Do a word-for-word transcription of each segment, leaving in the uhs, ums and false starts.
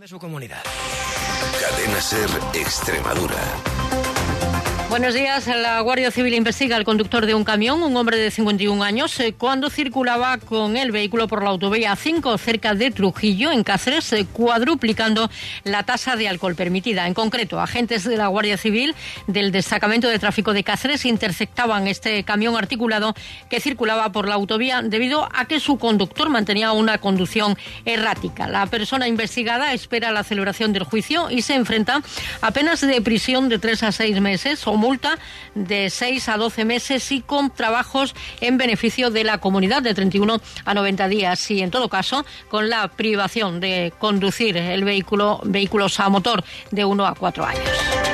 de su comunidad. Cadena SER Extremadura. Buenos días. La Guardia Civil investiga al conductor de un camión, un hombre de cincuenta y un años, cuando circulaba con el vehículo por la autovía A cinco cerca de Trujillo, en Cáceres, cuadruplicando la tasa de alcohol permitida. En concreto, agentes de la Guardia Civil del Destacamento de Tráfico de Cáceres interceptaban este camión articulado que circulaba por la autovía debido a que su conductor mantenía una conducción errática. La persona investigada espera la celebración del juicio y se enfrenta a penas de prisión de tres a seis meses o multa de seis a doce meses y con trabajos en beneficio de la comunidad de treinta y uno a noventa días y, en todo caso, con la privación de conducir el vehículo, vehículos a motor de uno a cuatro años.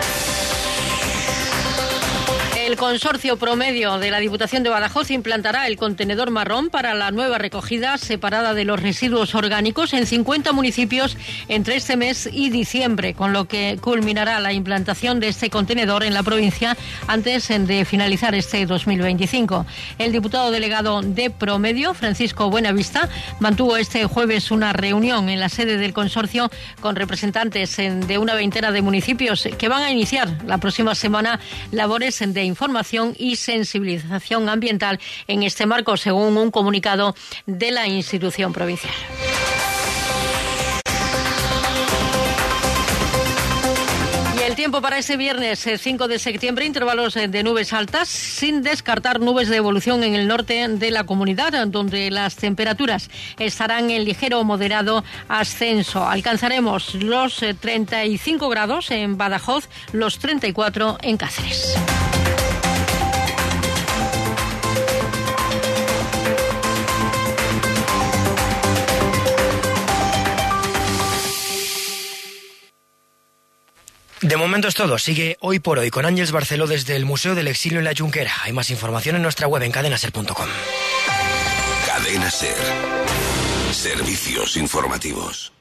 El consorcio Promedio de la Diputación de Badajoz implantará el contenedor marrón para la nueva recogida separada de los residuos orgánicos en cincuenta municipios entre este mes y diciembre, con lo que culminará la implantación de este contenedor en la provincia antes de finalizar este dos mil veinticinco. El diputado delegado de Promedio, Francisco Buenavista, mantuvo este jueves una reunión en la sede del consorcio con representantes de una veintena de municipios que van a iniciar la próxima semana labores de información Información y sensibilización ambiental en este marco, según un comunicado de la institución provincial. El tiempo para este viernes cinco de septiembre, intervalos de nubes altas, sin descartar nubes de evolución en el norte de la comunidad, donde las temperaturas estarán en ligero o moderado ascenso. Alcanzaremos los treinta y cinco grados en Badajoz, los treinta y cuatro en Cáceres. De momento es todo. Sigue Hoy por Hoy con Ángeles Barceló desde el Museo del Exilio en la Junquera. Hay más información en nuestra web en cadena ser punto com. Cadena SER. Servicios informativos.